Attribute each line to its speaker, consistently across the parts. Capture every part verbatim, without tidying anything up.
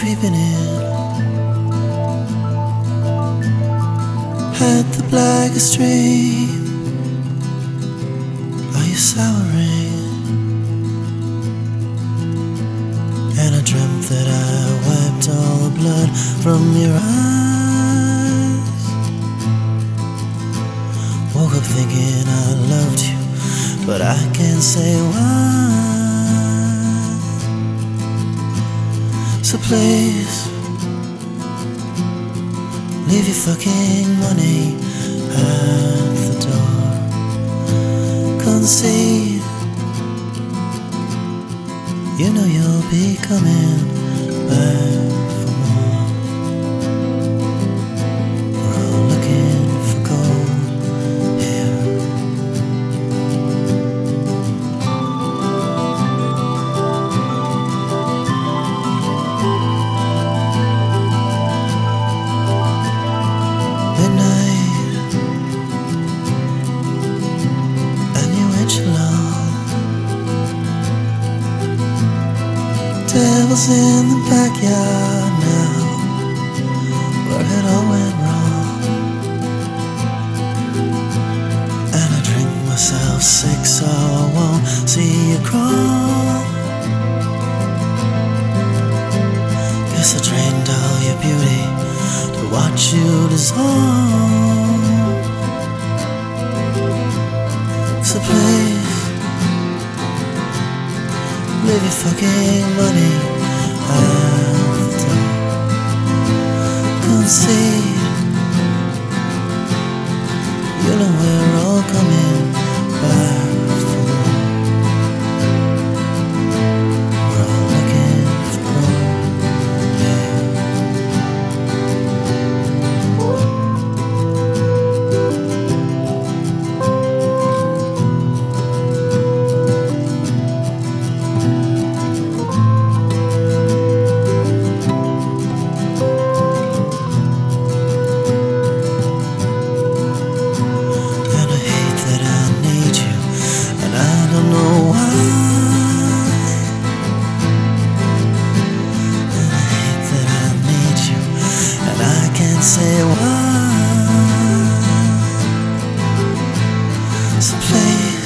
Speaker 1: creeping in at the blackest dream. Are you souring? And I dreamt that I wiped all the blood from your eyes. Woke up thinking I loved you, but I can't say why. So please, leave your fucking money at the door. Concede, you know you'll be coming back for more. We're all looking for gold here. Midnight, and you went along. Devil's in the backyard now, where it all went wrong. And I drink myself sick so I won't see you crawl. Guess I drained all your beauty to watch you dissolve. So please, leave your fucking money at the door. Concede, you know we're all coming back for more. We're all looking for gold, yeah. Say why. So please,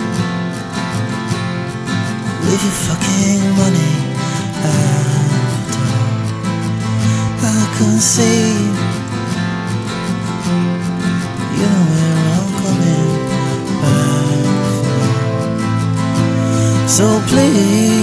Speaker 1: leave your fucking money at the door. I concede, you know we're all coming back for more. So please,